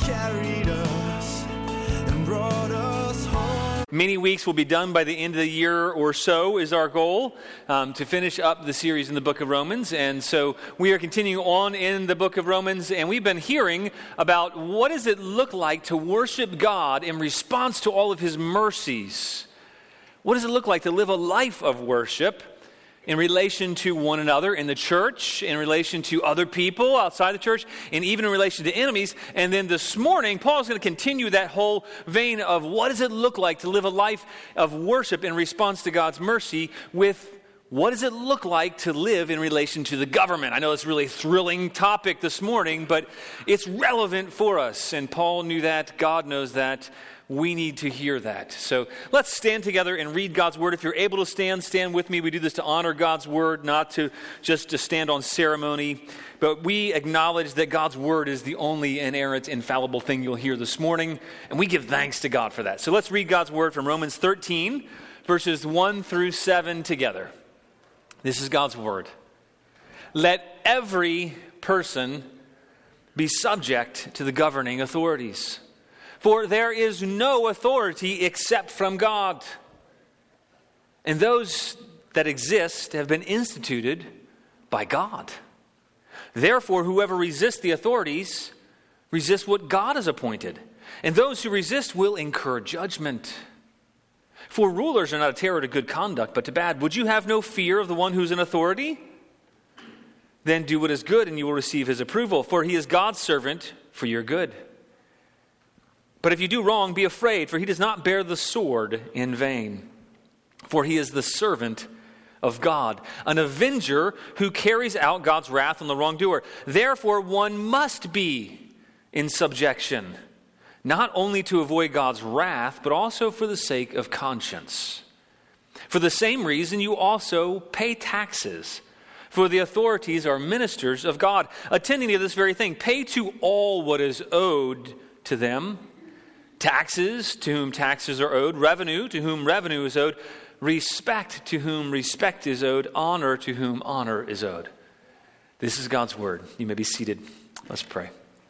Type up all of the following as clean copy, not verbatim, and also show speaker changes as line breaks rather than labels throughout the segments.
carried us and brought us home.
Many weeks will be done by the end of the year or so is our goal, to finish up the series in the book of Romans. And so we are continuing on in the book of Romans, and we've been hearing about what does it look like to worship God in response to all of his mercies. What does it look like to live a life of worship in relation to one another in the church, in relation to other people outside the church, and even in relation to enemies? And then this morning, Paul's going to continue that whole vein of what does it look like to live a life of worship in response to God's mercy with what does it look like to live in relation to the government? I know it's a really thrilling topic this morning, but it's relevant for us. And Paul knew that. God knows that. We need to hear that. So let's stand together and read God's word. If you're able to stand, stand with me. We do this to honor God's word, not to just to stand on ceremony. But we acknowledge that God's word is the only inerrant, infallible thing you'll hear this morning. And we give thanks to God for that. So let's read God's word from Romans 13, verses 1 through 7 together. This is God's word. Let every person be subject to the governing authorities. For there is no authority except from God. And those that exist have been instituted by God. Therefore, whoever resists the authorities resists what God has appointed. And those who resist will incur judgment. For rulers are not a terror to good conduct, but to bad. Would you have no fear of the one who's in authority? Then do what is good, and you will receive his approval. For he is God's servant for your good. But if you do wrong, be afraid, for he does not bear the sword in vain. For he is the servant of God, an avenger who carries out God's wrath on the wrongdoer. Therefore, one must be in subjection, not only to avoid God's wrath, but also for the sake of conscience. For the same reason, you also pay taxes, for the authorities are ministers of God, attending to this very thing. Pay to all what is owed to them. Taxes, to whom taxes are owed. Revenue, to whom revenue is owed. Respect, to whom respect is owed. Honor, to whom honor is owed. This is God's word. You may be seated. Let's pray.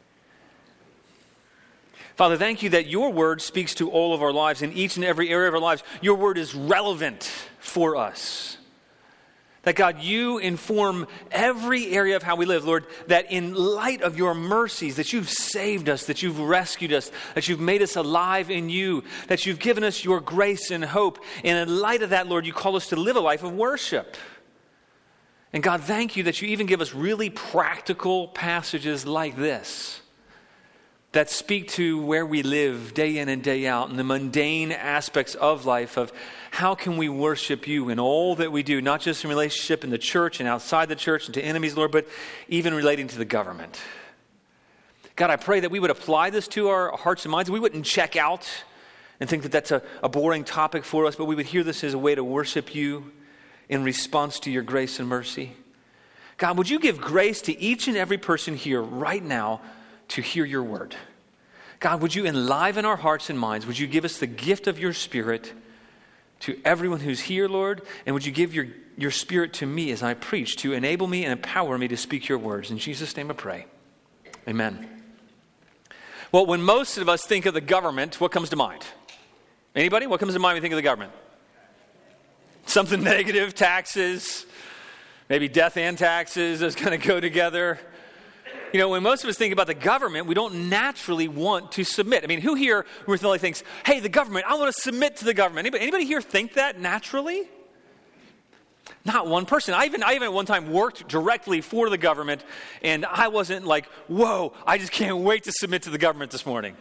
Father, thank you that your word speaks to all of our lives, in each and every area of our lives. Your word is relevant for us. That, God, you inform every area of how we live, Lord, that in light of your mercies, that you've saved us, that you've rescued us, that you've made us alive in you, that you've given us your grace and hope. And in light of that, Lord, you call us to live a life of worship. And God, thank you that you even give us really practical passages like this that speak to where we live day in and day out, and the mundane aspects of life of how can we worship you in all that we do, not just in relationship in the church and outside the church and to enemies, Lord, but even relating to the government. God, I pray that we would apply this to our hearts and minds. We wouldn't check out and think that that's a boring topic for us, but we would hear this as a way to worship you in response to your grace and mercy. God, would you give grace to each and every person here right now to hear your word? God, would you enliven our hearts and minds? Would you give us the gift of your Spirit to everyone who's here, Lord? And would you give your Spirit to me as I preach to enable me and empower me to speak your words? In Jesus' name I pray. Amen. Well, when most of us think of the government, what comes to mind? Anybody? What comes to mind when you think of the government? Something negative, taxes, maybe death and taxes, those kind of go together. You know, when most of us think about the government, we don't naturally want to submit. I mean, who here really thinks, hey, the government, I want to submit to the government? Anybody here think that naturally? Not one person. I even at one time worked directly for the government, and I wasn't like, whoa, I just can't wait to submit to the government this morning.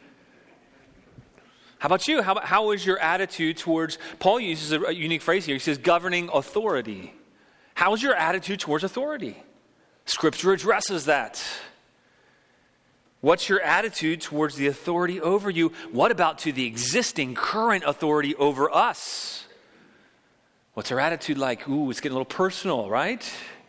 How about you? How is your attitude towards, Paul uses a unique phrase here. He says governing authority. How is your attitude towards authority? Scripture addresses that. What's your attitude towards the authority over you? What about to the existing current authority over us? What's our attitude like? Ooh, it's getting a little personal, right?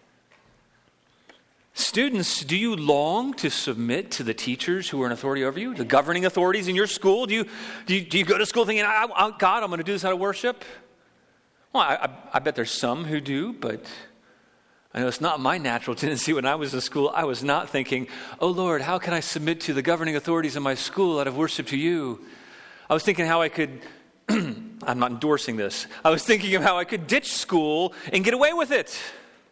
Students, do you long to submit to the teachers who are in authority over you? The governing authorities in your school? Do you go to school thinking, God, I'm going to do this out of worship? Well, I bet there's some who do, but I know it's not my natural tendency. When I was in school, I was not thinking, oh Lord, how can I submit to the governing authorities in my school out of worship to you? I was thinking how I could, I'm not endorsing this. I was thinking of how I could ditch school and get away with it.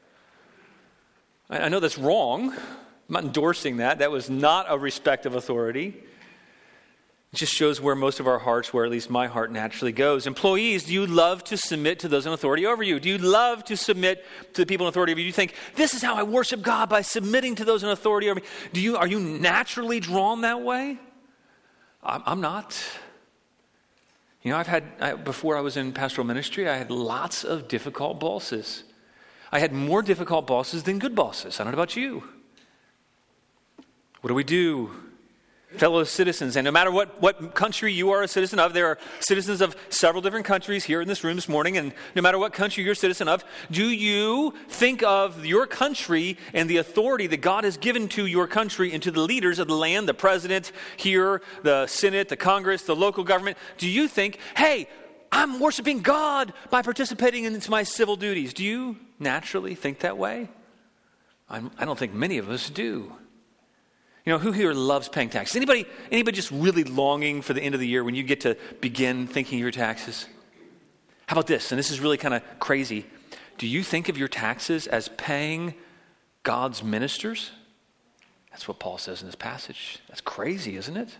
I know that's wrong. I'm not endorsing that. That was not a respect of authority. It just shows where most of our hearts, where at least my heart naturally goes. Employees, do you love to submit to those in authority over you? Do you love to submit to the people in authority over you? Do you think, this is how I worship God, by submitting to those in authority over me? Are you naturally drawn that way? I'm not. You know, before I was in pastoral ministry, I had lots of difficult bosses. I had more difficult bosses than good bosses. I don't know about you. What do we do? Fellow citizens, and no matter what country you are a citizen of, there are citizens of several different countries here in this room this morning, and no matter what country you're a citizen of, do you think of your country and the authority that God has given to your country and to the leaders of the land, the president here, the Senate, the Congress, the local government? Do you think, hey, I'm worshiping God by participating in my civil duties? Do you naturally think that way? I don't think many of us do. You know, who here loves paying taxes? Anybody just really longing for the end of the year when you get to begin thinking of your taxes? How about this? And this is really kind of crazy. Do you think of your taxes as paying God's ministers? That's what Paul says in this passage. That's crazy, isn't it?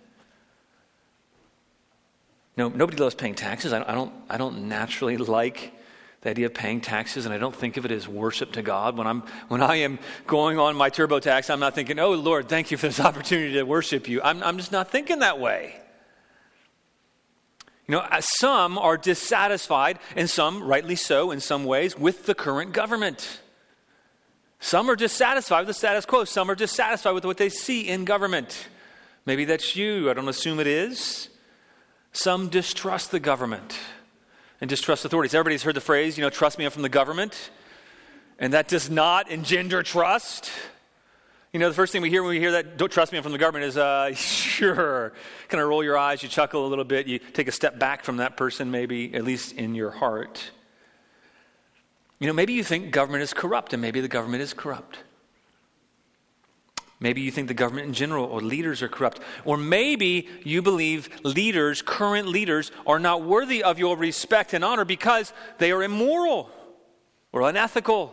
No, nobody loves paying taxes. I don't naturally like the idea of paying taxes, and I don't think of it as worship to God. When I am going on my TurboTax, I'm not thinking, oh Lord, thank you for this opportunity to worship you. I'm just not thinking that way. You know, some are dissatisfied, and some, rightly so in some ways, with the current government. Some are dissatisfied with the status quo. Some are dissatisfied with what they see in government. Maybe that's you. I don't assume it is. Some distrust the government and distrust authorities. Everybody's heard the phrase, trust me, I'm from the government. And that does not engender trust. You know, the first thing we hear when we hear that, don't trust me, I'm from the government, is, sure. Kind of roll your eyes, you chuckle a little bit, you take a step back from that person maybe, at least in your heart. You know, maybe you think government is corrupt, and maybe the government is corrupt. Maybe you think the government in general or leaders are corrupt. Or maybe you believe leaders, current leaders, are not worthy of your respect and honor because they are immoral or unethical.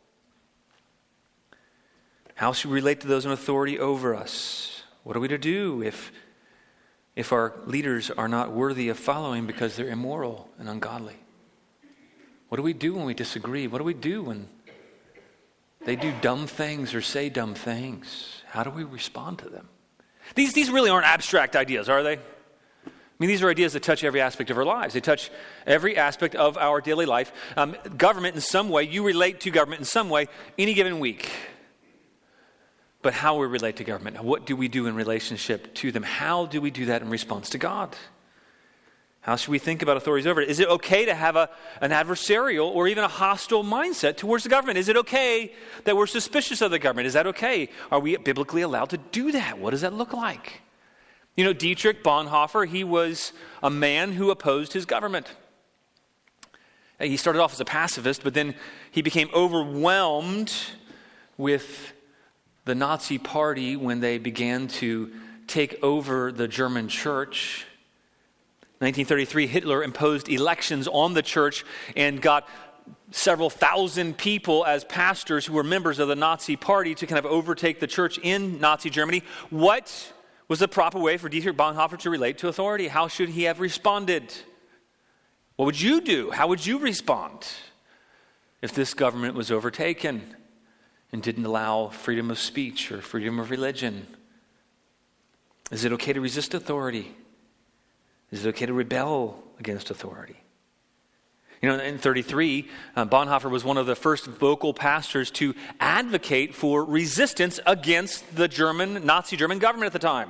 How should we relate to those in authority over us? What are we to do if our leaders are not worthy of following because they're immoral and ungodly? What do we do when we disagree? What do we do when they do dumb things or say dumb things? How do we respond to them? These really aren't abstract ideas, are they? I mean, these are ideas that touch every aspect of our lives. They touch every aspect of our daily life. Government in some way, you relate to government in some way any given week. But how we relate to government, what do we do in relationship to them? How do we do that in response to God? How should we think about authorities over it? Is it okay to have an adversarial or even a hostile mindset towards the government? Is it okay that we're suspicious of the government? Is that okay? Are we biblically allowed to do that? What does that look like? You know, Dietrich Bonhoeffer, he was a man who opposed his government. He started off as a pacifist, but then he became overwhelmed with the Nazi Party when they began to take over the German church. 1933, Hitler imposed elections on the church and got several thousand people as pastors who were members of the Nazi Party to kind of overtake the church in Nazi Germany. What was the proper way for Dietrich Bonhoeffer to relate to authority? How should he have responded? What would you do? How would you respond if this government was overtaken and didn't allow freedom of speech or freedom of religion? Is it okay to resist authority? Is it okay to rebel against authority? You know, in 1933, Bonhoeffer was one of the first vocal pastors to advocate for resistance against the Nazi German government at the time.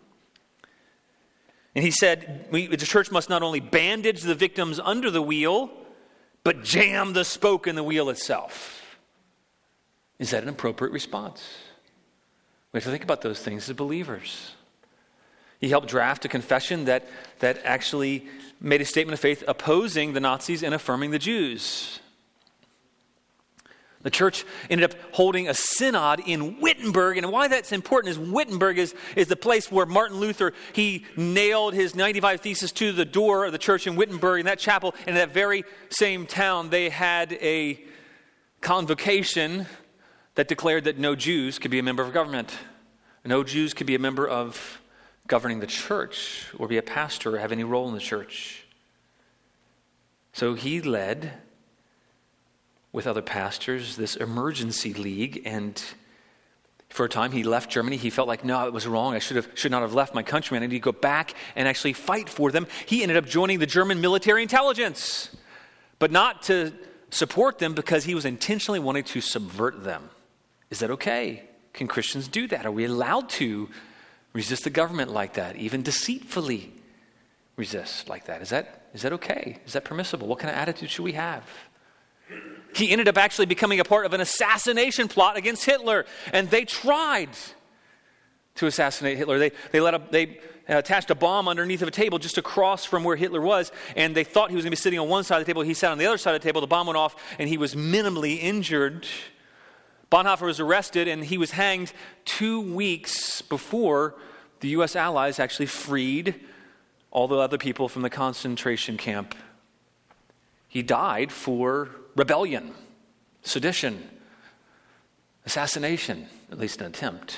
And he said, the church must not only bandage the victims under the wheel, but jam the spoke in the wheel itself. Is that an appropriate response? We have to think about those things as believers. He helped draft a confession that actually made a statement of faith opposing the Nazis and affirming the Jews. The church ended up holding a synod in Wittenberg, and why that's important is Wittenberg is the place where Martin Luther, he nailed his 95 Theses to the door of the church in Wittenberg, in that chapel, and in that very same town they had a convocation that declared that no Jews could be a member of government. No Jews could be a member of governing the church or be a pastor or have any role in the church. So he led, with other pastors, this emergency league, and for a time he left Germany. He felt like, no, it was wrong. I should not have left my country. I need to go back and actually fight for them. He ended up joining the German military intelligence, but not to support them because he was intentionally wanting to subvert them. Is that okay? Can Christians do that? Are we allowed to resist the government like that, even deceitfully resist like that? Is that okay? Is that permissible? What kind of attitude should we have? He ended up actually becoming a part of an assassination plot against Hitler, and they tried to assassinate Hitler. They attached a bomb underneath of a table just across from where Hitler was, and they thought he was going to be sitting on one side of the table. He sat on the other side of the table. The bomb went off, and he was minimally injured. Bonhoeffer was arrested, and he was hanged 2 weeks before the U.S. allies actually freed all the other people from the concentration camp. He died for rebellion, sedition, assassination, at least an attempt.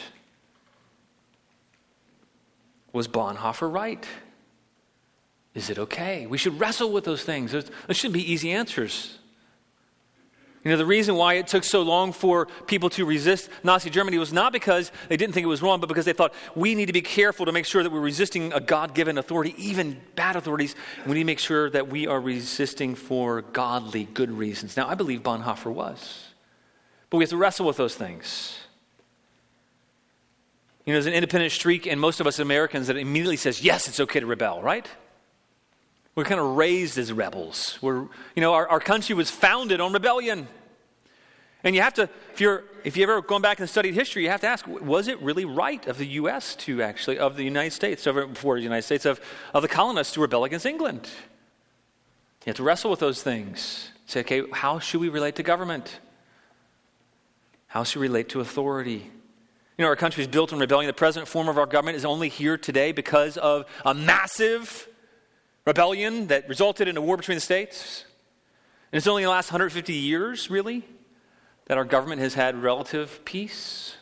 Was Bonhoeffer right? Is it okay? We should wrestle with those things. There shouldn't be easy answers. You know, the reason why it took so long for people to resist Nazi Germany was not because they didn't think it was wrong, but because they thought, we need to be careful to make sure that we're resisting a God-given authority, even bad authorities. We need to make sure that we are resisting for godly, good reasons. Now, I believe Bonhoeffer was. But we have to wrestle with those things. You know, there's an independent streak in most of us Americans that immediately says, yes, it's okay to rebel, right? We're kind of raised as rebels. Our country was founded on rebellion. And you have to, if you've ever gone back and studied history, you have to ask, was it really right of the U.S. to actually, of the United States, before the United States, of the colonists to rebel against England? You have to wrestle with those things. Say, okay, how should we relate to government? How should we relate to authority? You know, our country is built on rebellion. The present form of our government is only here today because of a massive rebellion that resulted in a war between the states. And it's only in the last 150 years, really, that our government has had relative peace.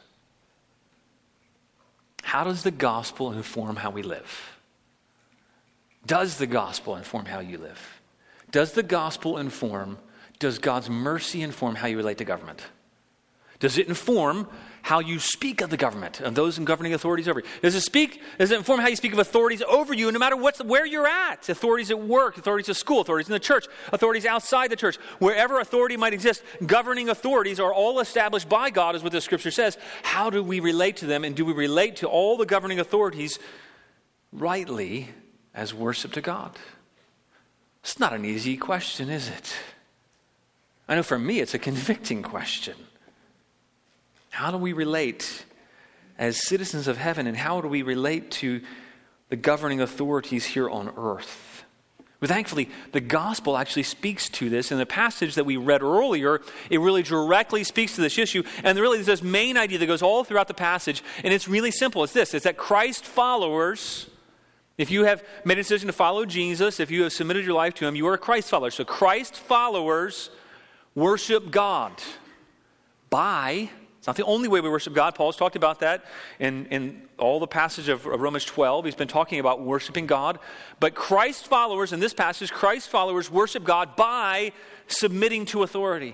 How does the gospel inform how we live? Does the gospel inform how you live? Does God's mercy inform how you relate to government? Does it inform how you speak of the government and those in governing authorities over you? Does it inform how you speak of authorities over you, no matter where you're at? Authorities at work, authorities at school, authorities in the church, authorities outside the church. Wherever authority might exist, governing authorities are all established by God, is what the scripture says. How do we relate to them, and do we relate to all the governing authorities rightly as worship to God? It's not an easy question, is it? I know for me it's a convicting question. How do we relate as citizens of heaven, and how do we relate to the governing authorities here on earth? Well, thankfully, the gospel actually speaks to this. In the passage that we read earlier, it really directly speaks to this issue. And really, there's this main idea that goes all throughout the passage, and it's really simple. It's this. It's that Christ followers, if you have made a decision to follow Jesus, if you have submitted your life to him, you are a Christ follower. So Christ followers worship God by... It's not the only way we worship God. Paul's talked about that in all the passage of Romans 12. He's been talking about worshiping God. But Christ followers, in this passage, Christ followers worship God by submitting to authority.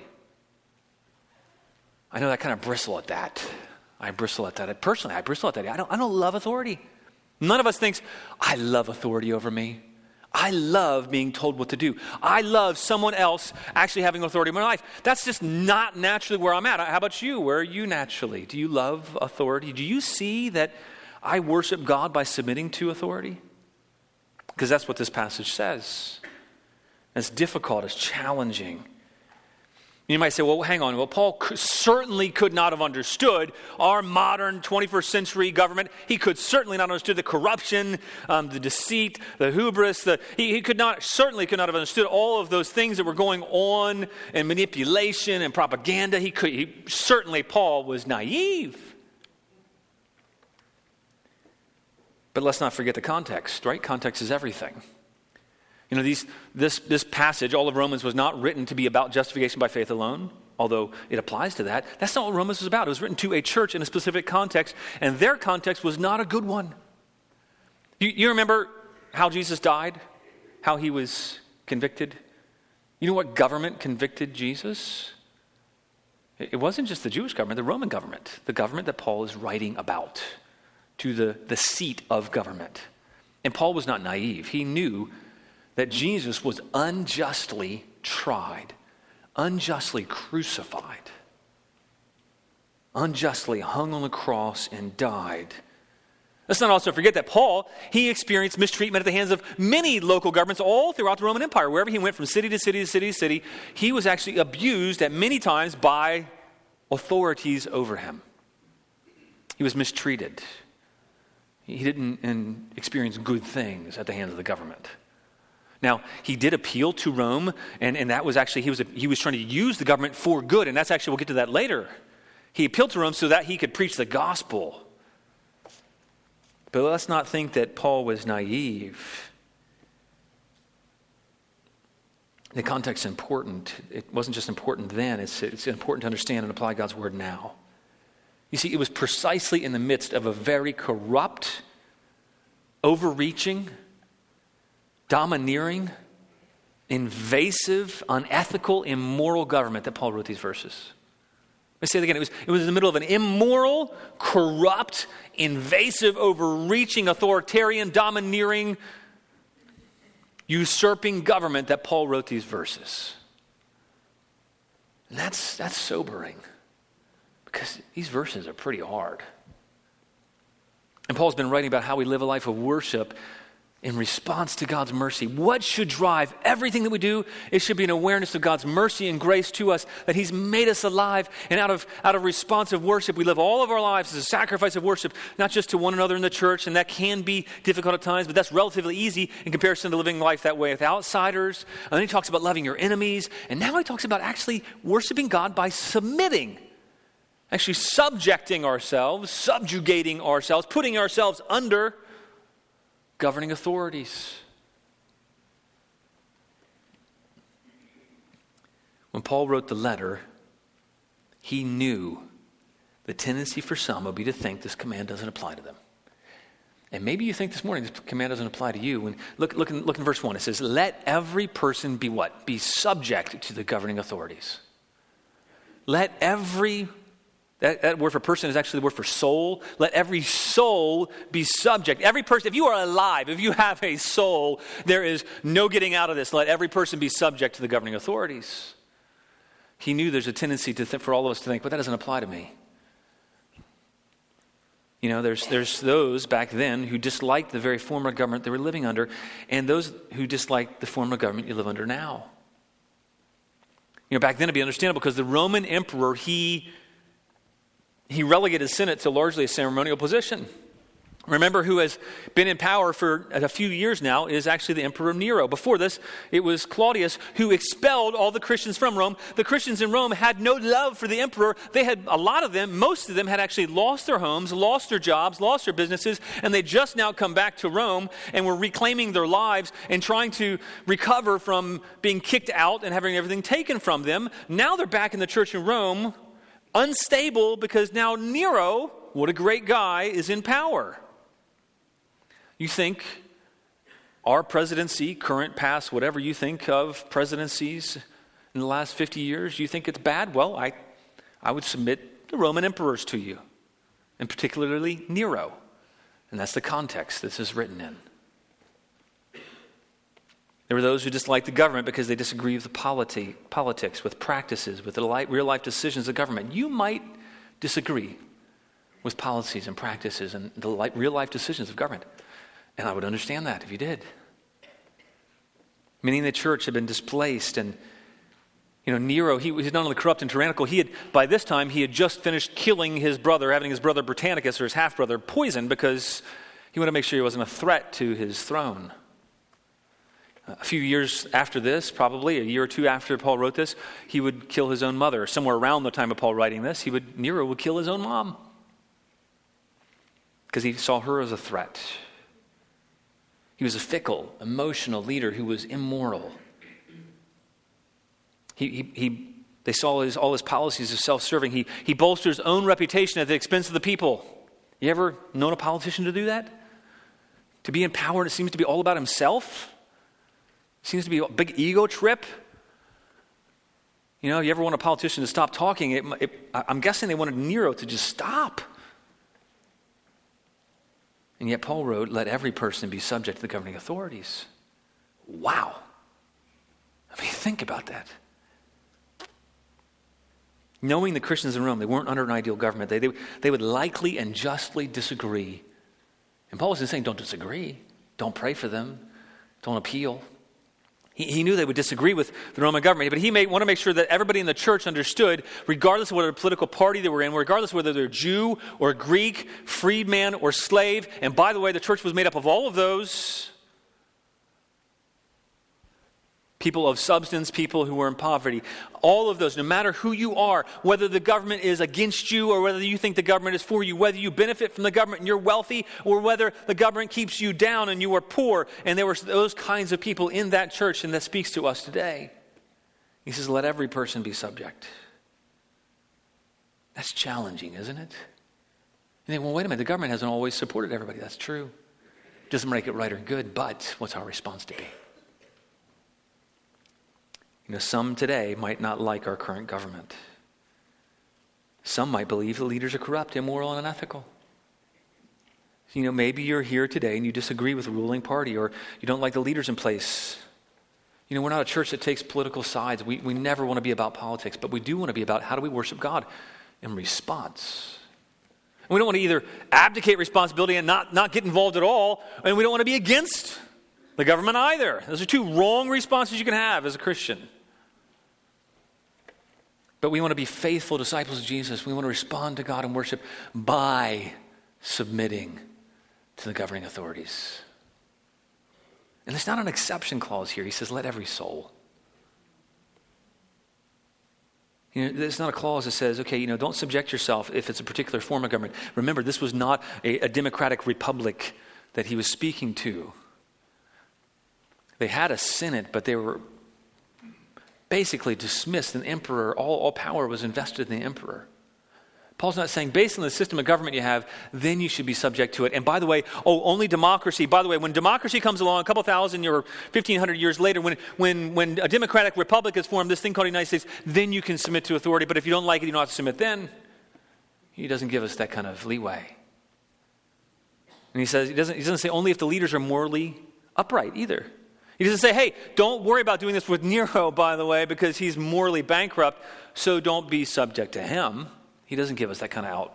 I know I kind of bristle at that. Personally, I bristle at that. I don't love authority. None of us thinks, I love authority over me. I love being told what to do. I love someone else actually having authority in my life. That's just not naturally where I'm at. How about you? Where are you naturally? Do you love authority? Do you see that I worship God by submitting to authority? Because that's what this passage says. It's difficult. It's challenging. You might say, well, hang on. Well, Paul certainly could not have understood our modern 21st century government. He could certainly not have understood the corruption, the deceit, the hubris. He certainly could not have understood all of those things that were going on, and manipulation and propaganda. Certainly Paul was naive. But let's not forget the context, right? Context is everything. You know, this passage, all of Romans, was not written to be about justification by faith alone, although it applies to that. That's not what Romans was about. It was written to a church in a specific context, and their context was not a good one. You remember how Jesus died? How he was convicted? You know what government convicted Jesus? It wasn't just the Jewish government, the Roman government, the government that Paul is writing about, to the seat of government. And Paul was not naive. He knew that Jesus was unjustly tried, unjustly crucified, unjustly hung on the cross and died. Let's not also forget that Paul, he experienced mistreatment at the hands of many local governments all throughout the Roman Empire. Wherever he went from city to city to city to city, he was actually abused at many times by authorities over him. He was mistreated. He didn't experience good things at the hands of the government. Now, he did appeal to Rome, and that was actually, he was trying to use the government for good, and that's actually, we'll get to that later. He appealed to Rome so that he could preach the gospel. But let's not think that Paul was naive. The context is important. It wasn't just important then, it's important to understand and apply God's word now. You see, it was precisely in the midst of a very corrupt, overreaching, domineering, invasive, unethical, immoral government that Paul wrote these verses. Let me say it again. It was in the middle of an immoral, corrupt, invasive, overreaching, authoritarian, domineering, usurping government that Paul wrote these verses. And that's sobering, because these verses are pretty hard. And Paul's been writing about how we live a life of worship in response to God's mercy. What should drive everything that we do? It should be an awareness of God's mercy and grace to us, that he's made us alive. And out of responsive worship, we live all of our lives as a sacrifice of worship, not just to one another in the church, and that can be difficult at times, but that's relatively easy in comparison to living life that way with outsiders. And then he talks about loving your enemies, and now he talks about actually worshiping God by submitting, actually subjecting ourselves, subjugating ourselves, putting ourselves under governing authorities. When Paul wrote the letter, he knew the tendency for some would be to think this command doesn't apply to them. And maybe you think this morning this command doesn't apply to you. Look in verse 1. It says, let every person be what? Be subject to the governing authorities. Let every... That word for person is actually the word for soul. Let every soul be subject. Every person, if you are alive, if you have a soul, there is no getting out of this. Let every person be subject to the governing authorities. He knew there's a tendency for all of us to think, but that doesn't apply to me. You know, there's those back then who disliked the very form of government they were living under, and those who disliked the form of government you live under now. You know, back then it'd be understandable because the Roman emperor, he relegated the Senate to largely a ceremonial position. Remember, who has been in power for a few years now is actually the Emperor Nero. Before this, it was Claudius who expelled all the Christians from Rome. The Christians in Rome had no love for the emperor. They had, a lot of them, most of them had actually lost their homes, lost their jobs, lost their businesses, and they just now come back to Rome and were reclaiming their lives and trying to recover from being kicked out and having everything taken from them. Now they're back in the church in Rome, unstable, because now Nero, what a great guy, is in power. You think our presidency, current, past, whatever you think of presidencies in the last 50 years, you think it's bad? Well, I would submit the Roman emperors to you, and particularly Nero. And that's the context this is written in. There were those who disliked the government because they disagree with the politics, with practices, with the real-life decisions of government. You might disagree with policies and practices and the real-life decisions of government. And I would understand that if you did. Many in the church have been displaced, and Nero, he was not only corrupt and tyrannical, by this time, he had just finished killing his brother, having his brother Britannicus, or his half-brother, poisoned because he wanted to make sure he wasn't a threat to his throne. A few years after this, probably a year or two after Paul wrote this, he would kill his own mother. Somewhere around the time of Paul writing this, Nero would kill his own mom because he saw her as a threat. He was a fickle, emotional leader who was immoral. They saw all his policies as self-serving. He bolstered his own reputation at the expense of the people. You ever known a politician to do that? To be in power, and it seems to be all about himself? Seems to be a big ego trip. You ever want a politician to stop talking? I'm guessing they wanted Nero to just stop. And yet Paul wrote, let every person be subject to the governing authorities. Wow. Think about that. Knowing the Christians in Rome, they weren't under an ideal government. They would likely and justly disagree. And Paul wasn't saying don't disagree. Don't pray for them. Don't appeal. He knew they would disagree with the Roman government, but he want to make sure that everybody in the church understood, regardless of whatever political party they were in, regardless of whether they're Jew or Greek, freedman or slave, and by the way, the church was made up of all of those, people of substance, people who were in poverty, all of those, no matter who you are, whether the government is against you or whether you think the government is for you, whether you benefit from the government and you're wealthy or whether the government keeps you down and you are poor. And there were those kinds of people in that church, and that speaks to us today. He says, let every person be subject. That's challenging, isn't it? You think, well, wait a minute, the government hasn't always supported everybody. That's true. It doesn't make it right or good, but what's our response to be? Some today might not like our current government. Some might believe the leaders are corrupt, immoral, and unethical. Maybe you're here today and you disagree with the ruling party, or you don't like the leaders in place. We're not a church that takes political sides. We never want to be about politics, but we do want to be about how do we worship God in response. And we don't want to either abdicate responsibility and not get involved at all, and we don't want to be against the government either. Those are two wrong responses you can have as a Christian. But we want to be faithful disciples of Jesus. We want to respond to God in worship by submitting to the governing authorities. And there's not an exception clause here. He says, let every soul. There's not a clause that says, okay, don't subject yourself if it's a particular form of government. Remember, this was not a democratic republic that he was speaking to. They had a senate, but they were basically dismissed an emperor. All power was invested in the emperor. Paul's not saying based on the system of government you have, then you should be subject to it. And by the way, only democracy. By the way, when democracy comes along a couple thousand or 1,500 years later, when a democratic republic is formed, this thing called the United States, then you can submit to authority. But if you don't like it, you don't have to submit then. He doesn't give us that kind of leeway. And he doesn't say only if the leaders are morally upright either. He doesn't say, hey, don't worry about doing this with Nero, by the way, because he's morally bankrupt, so don't be subject to him. He doesn't give us that kind of out.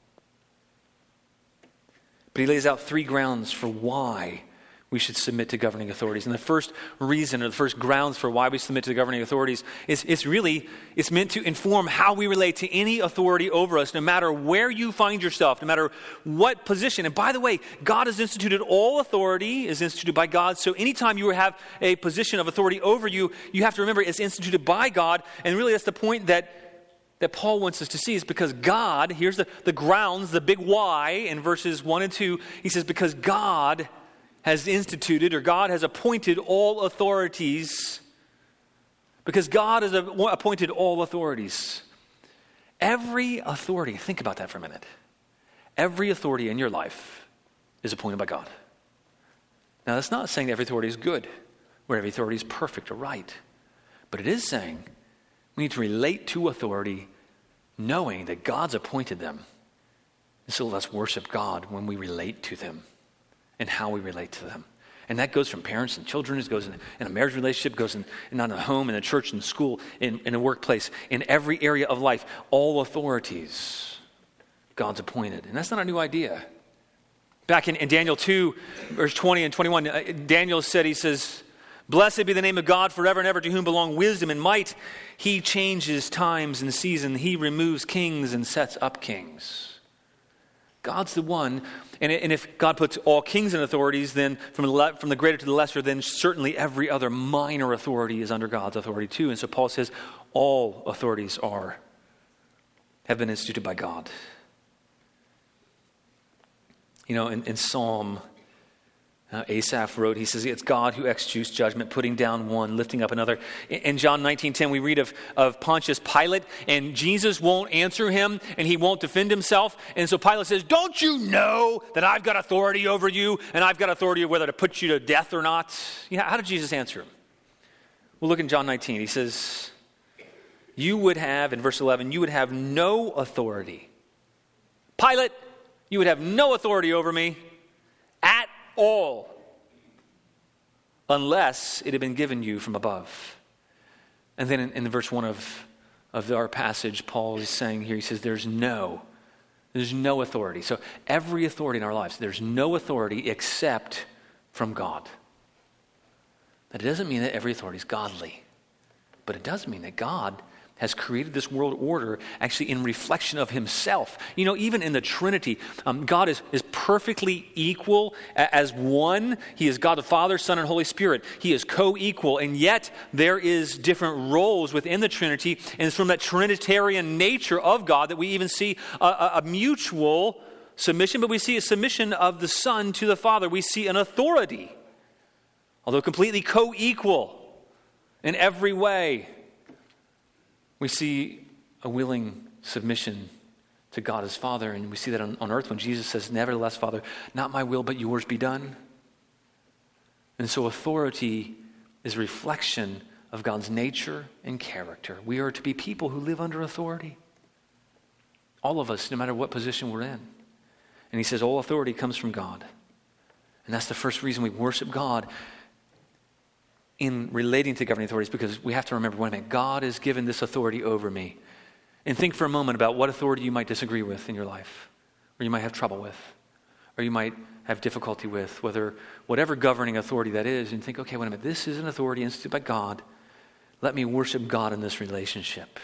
But he lays out 3 grounds for why we should submit to governing authorities. And the first reason, or the first grounds for why we submit to the governing authorities is it's meant to inform how we relate to any authority over us, no matter where you find yourself, no matter what position. And by the way, God has instituted all authority is instituted by God. So anytime you have a position of authority over you, you have to remember it's instituted by God. And really that's the point that Paul wants us to see, is because God, here's the grounds, the big why in verses 1 and 2. He says, because God has instituted, or God has appointed all authorities. Because God has appointed all authorities. Every authority, think about that for a minute. Every authority in your life is appointed by God. Now, that's not saying that every authority is good, or every authority is perfect or right. But it is saying we need to relate to authority knowing that God's appointed them. And so let's worship God when we relate to them and how we relate to them. And that goes from parents and children. It goes in a marriage relationship, goes in a home, in a church, in school, in a workplace, in every area of life. All authorities, God's appointed. And that's not a new idea. Back in Daniel 2, verse 20 and 21, Daniel said, he says, Blessed be the name of God forever and ever, to whom belong wisdom and might. He changes times and seasons. He removes kings and sets up kings. God's the one. And if God puts all kings in authorities, then from the greater to the lesser, then certainly every other minor authority is under God's authority too. And so Paul says all authorities have been instituted by God. You know, in Psalm, Asaph wrote, he says, it's God who executes judgment, putting down one, lifting up another. In John 19:10, we read of Pontius Pilate, and Jesus won't answer him, and he won't defend himself. And so Pilate says, don't you know that I've got authority over you, and I've got authority whether to put you to death or not? How did Jesus answer him? Well, look in John 19. He says, you would have, in verse 11, you would have no authority. Pilate, you would have no authority over me at all, unless it had been given you from above. And then in verse 1 of our passage, Paul is saying here, he says, there's no authority. So every authority in our lives, there's no authority except from God. That doesn't mean that every authority is godly, but it does mean that God has created this world order actually in reflection of himself. You know, even in the Trinity, God is perfectly equal as one. He is God the Father, Son, and Holy Spirit. He is co-equal, and yet there is different roles within the Trinity, and it's from that Trinitarian nature of God that we even see a mutual submission, but we see a submission of the Son to the Father. We see an authority, although completely co-equal in every way. We see a willing submission to God as Father, and we see that on earth when Jesus says, nevertheless, Father, not my will but yours be done. And so authority is a reflection of God's nature and character. We are to be people who live under authority. All of us, no matter what position we're in. And he says all authority comes from God. And that's the first reason we worship God in relating to governing authorities, because we have to remember, wait a minute, God has given this authority over me. And think for a moment about what authority you might disagree with in your life, or you might have trouble with, or you might have difficulty with, whatever governing authority that is, and think, okay, wait a minute, this is an authority instituted by God. Let me worship God in this relationship.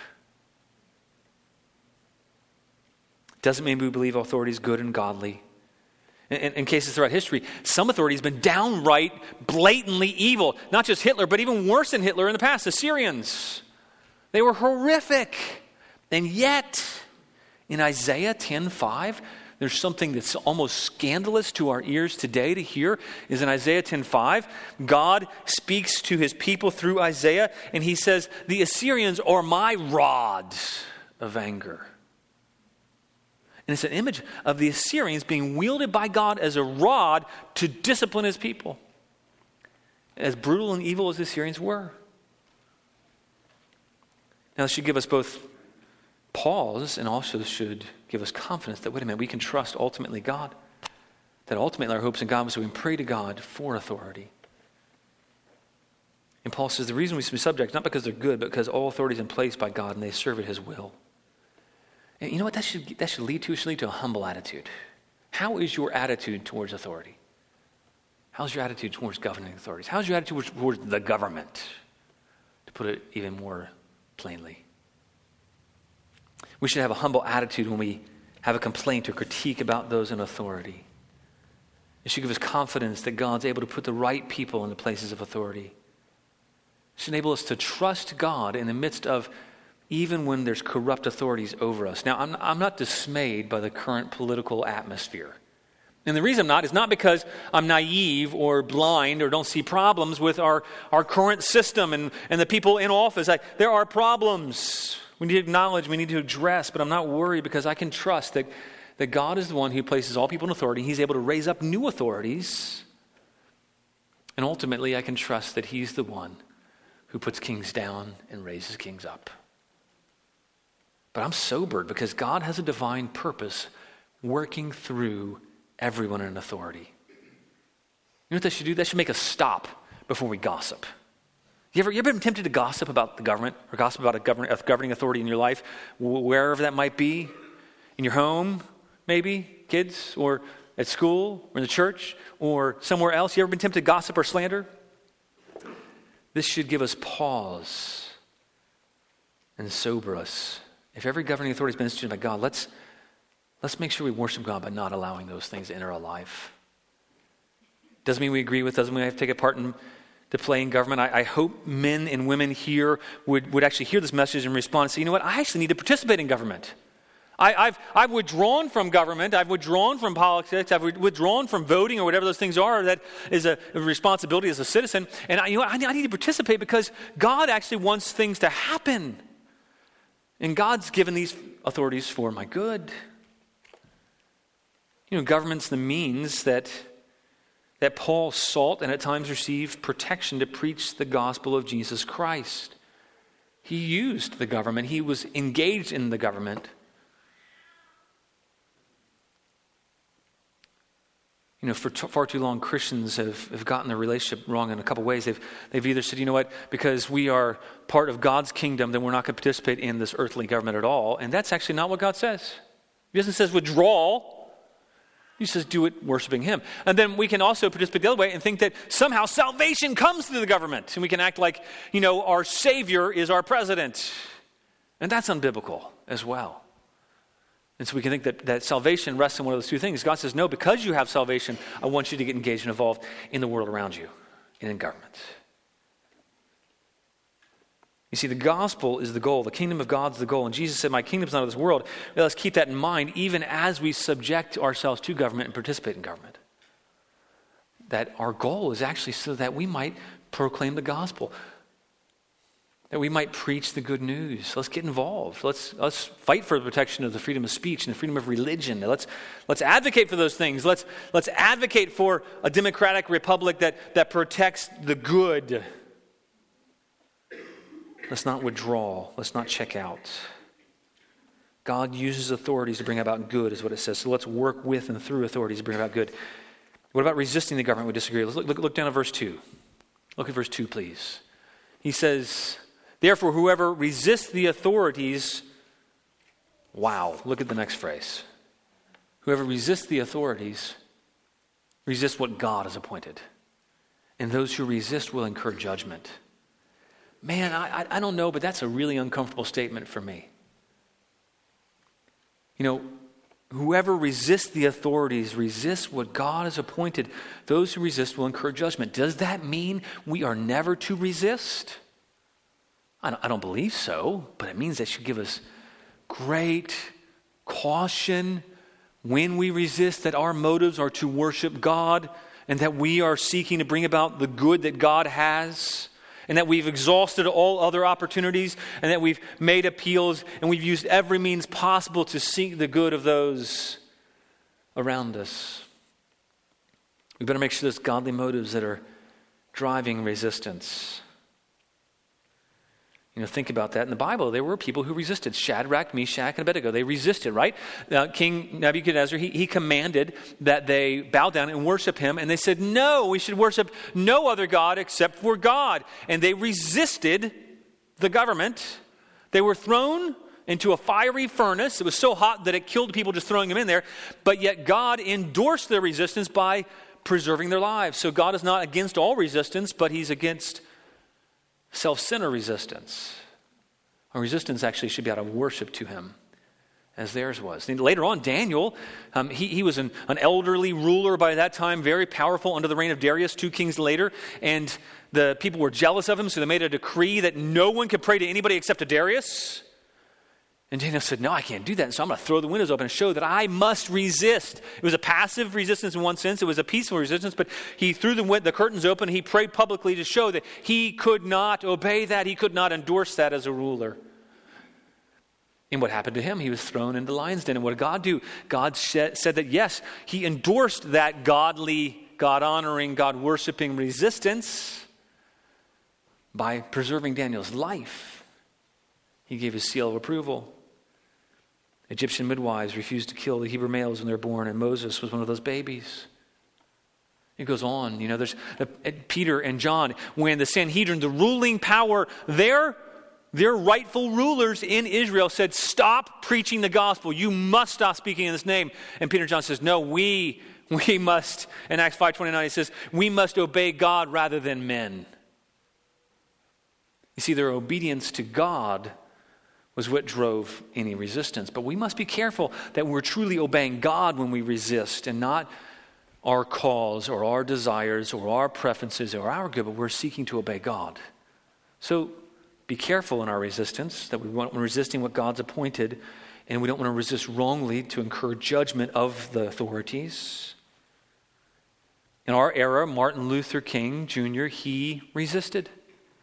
Doesn't mean we believe authority is good and godly. In cases throughout history, some authority has been downright, blatantly evil. Not just Hitler, but even worse than Hitler in the past, the Syrians. They were horrific. And yet, in Isaiah 10:5, there's something that's almost scandalous to our ears today to hear, is in Isaiah 10:5, God speaks to his people through Isaiah, and he says, the Assyrians are my rod of anger. And it's an image of the Assyrians being wielded by God as a rod to discipline his people. As brutal and evil as the Assyrians were. Now, this should give us both pause and also should give us confidence that, wait a minute, we can trust ultimately God. That ultimately our hopes in God, so we can pray to God for authority. And Paul says the reason we subject, not because they're good, but because all authority is in place by God and they serve at his will. And you know what that should lead to? It should lead to a humble attitude. How is your attitude towards authority? How's your attitude towards governing authorities? How's your attitude towards the government? To put it even more plainly. We should have a humble attitude when we have a complaint or critique about those in authority. It should give us confidence that God's able to put the right people in the places of authority. It should enable us to trust God in the midst of even when there's corrupt authorities over us. Now, I'm not dismayed by the current political atmosphere. And the reason I'm not is not because I'm naive or blind or don't see problems with our current system and the people in office. There are problems we need to acknowledge, we need to address, but I'm not worried because I can trust that God is the one who places all people in authority. He's able to raise up new authorities. And ultimately, I can trust that he's the one who puts kings down and raises kings up. But I'm sobered because God has a divine purpose working through everyone in authority. You know what that should do? That should make us stop before we gossip. You ever been tempted to gossip about the government or gossip about a governing authority in your life, wherever that might be? In your home, maybe, kids, or at school, or in the church, or somewhere else? You ever been tempted to gossip or slander? This should give us pause and sober us. If every governing authority has been instituted by God, let's make sure we worship God by not allowing those things to enter our life. Doesn't mean we agree with, doesn't mean we have to take a part to play in government. I hope men and women here would actually hear this message and respond and say, you know what, I actually need to participate in government. I've withdrawn from government. I've withdrawn from politics. I've withdrawn from voting or whatever those things are. That is a responsibility as a citizen. And I need to participate because God actually wants things to happen. And God's given these authorities for my good. Government's the means that Paul sought and at times received protection to preach the gospel of Jesus Christ. He used the government. He was engaged in the government. For far too long, Christians have gotten their relationship wrong in a couple ways. They've either said, you know what, because we are part of God's kingdom, then we're not going to participate in this earthly government at all. And that's actually not what God says. He doesn't say withdraw. He says do it worshiping Him. And then we can also participate the other way and think that somehow salvation comes through the government. And we can act like, our Savior is our president. And that's unbiblical as well. And so we can think that salvation rests in one of those two things. God says, no, because you have salvation, I want you to get engaged and involved in the world around you and in government. You see, the gospel is the goal. The kingdom of God's the goal. And Jesus said, my kingdom's not of this world. Let's keep that in mind even as we subject ourselves to government and participate in government. That our goal is actually so that we might proclaim the gospel. That we might preach the good news. Let's get involved. Let's fight for the protection of the freedom of speech and the freedom of religion. Let's advocate for those things. Let's advocate for a democratic republic that protects the good. Let's not withdraw. Let's not check out. God uses authorities to bring about good, is what it says. So let's work with and through authorities to bring about good. What about resisting the government we disagree with? Let's look down at verse 2. Look at verse 2, please. He says, therefore, whoever resists the authorities, wow, look at the next phrase. Whoever resists the authorities resists what God has appointed. And those who resist will incur judgment. Man, I don't know, but that's a really uncomfortable statement for me. Whoever resists the authorities resists what God has appointed. Those who resist will incur judgment. Does that mean we are never to resist? I don't believe so, but it means that should give us great caution when we resist, that our motives are to worship God and that we are seeking to bring about the good that God has, and that we've exhausted all other opportunities, and that we've made appeals and we've used every means possible to seek the good of those around us. We better make sure there's godly motives that are driving resistance. Think about that. In the Bible, there were people who resisted. Shadrach, Meshach, and Abednego. They resisted, right? King Nebuchadnezzar, he commanded that they bow down and worship him. And they said, no, we should worship no other God except for God. And they resisted the government. They were thrown into a fiery furnace. It was so hot that it killed people just throwing them in there. But yet God endorsed their resistance by preserving their lives. So God is not against all resistance, but He's against self-centered resistance. Our resistance actually should be out of worship to Him, as theirs was. And later on, Daniel, he was an elderly ruler by that time, very powerful under the reign of Darius, 2 kings later, and the people were jealous of him, so they made a decree that no one could pray to anybody except to Darius. And Daniel said, no, I can't do that, and so I'm going to throw the windows open and show that I must resist. It was a passive resistance in one sense. It was a peaceful resistance, but he threw the curtains open. He prayed publicly to show that he could not obey that. He could not endorse that as a ruler. And what happened to him? He was thrown into the lion's den. And what did God do? God said that, yes, He endorsed that godly, God-honoring, God-worshiping resistance by preserving Daniel's life. He gave His seal of approval. Egyptian midwives refused to kill the Hebrew males when they're born, and Moses was one of those babies. It goes on. There's Peter and John, when the Sanhedrin, the ruling power, their rightful rulers in Israel said, stop preaching the gospel. You must stop speaking in this name. And Peter and John says, no, we must. In Acts 5:29, he says, we must obey God rather than men. You see, their obedience to God was what drove any resistance. But we must be careful that we're truly obeying God when we resist, and not our cause or our desires or our preferences or our good, but we're seeking to obey God. So be careful in our resistance, that we want resisting what God's appointed, and we don't want to resist wrongly to incur judgment of the authorities. In our era, Martin Luther King Jr., he resisted.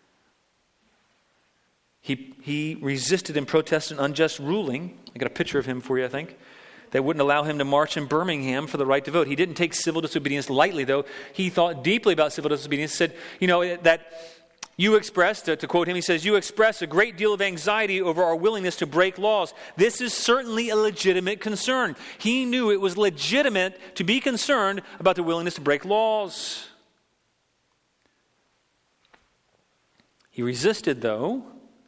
He resisted and protested an unjust ruling. I got a picture of him for you, I think. That wouldn't allow him to march in Birmingham for the right to vote. He didn't take civil disobedience lightly, though. He thought deeply about civil disobedience. Said, that you expressed, to quote him, he says, "You express a great deal of anxiety over our willingness to break laws. This is certainly a legitimate concern." He knew it was legitimate to be concerned about the willingness to break laws. He resisted, though.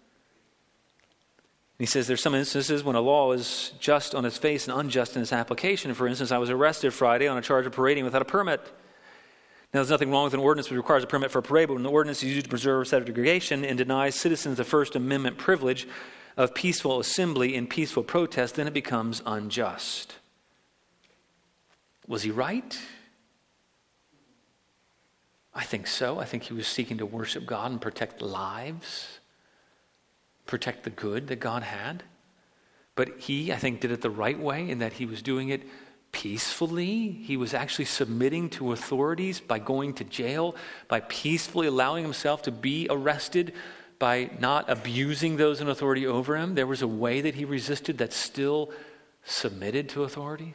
He says there's some instances when a law is just on its face and unjust in its application. For instance, I was arrested Friday on a charge of parading without a permit. Now, there's nothing wrong with an ordinance which requires a permit for a parade, but when the ordinance is used to preserve segregation and denies citizens the First Amendment privilege of peaceful assembly and peaceful protest, then it becomes unjust. Was he right? I think so. I think he was seeking to worship God and protect lives, protect the good that God had. But he, I think, did it the right way in that he was doing it peacefully. He was actually submitting to authorities by going to jail, by peacefully allowing himself to be arrested, by not abusing those in authority over him. There was a way that he resisted that still submitted to authority.